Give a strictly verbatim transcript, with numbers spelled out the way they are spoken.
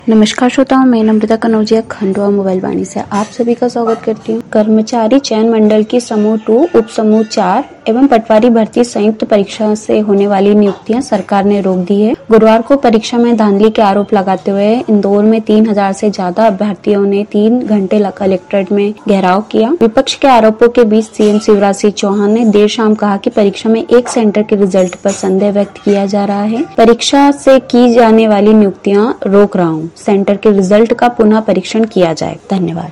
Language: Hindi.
नमस्कार श्रोताओं, मैं नम्रता कनौजिया खंडवा मोबाइल वाणी से आप सभी का स्वागत करती हूँ। कर्मचारी चयन मंडल की समूह टू उप समूह चार एवं पटवारी भर्ती संयुक्त परीक्षा से होने वाली नियुक्तियां सरकार ने रोक दी है। गुरुवार को परीक्षा में धांधली के आरोप लगाते हुए इंदौर में तीन हजार से ज्यादा अभ्यर्थियों ने तीन घंटे कलेक्ट्रेट में घेराव किया। विपक्ष के आरोपों के बीच सीएम शिवराज सिंह चौहान ने देर शाम कहा कि परीक्षा में एक सेंटर के रिजल्ट पर संदेह व्यक्त किया जा रहा है। परीक्षा से की जाने वाली नियुक्तियां रोक रहा हूँ। सेंटर के रिजल्ट का पुनः परीक्षण किया जाए। धन्यवाद।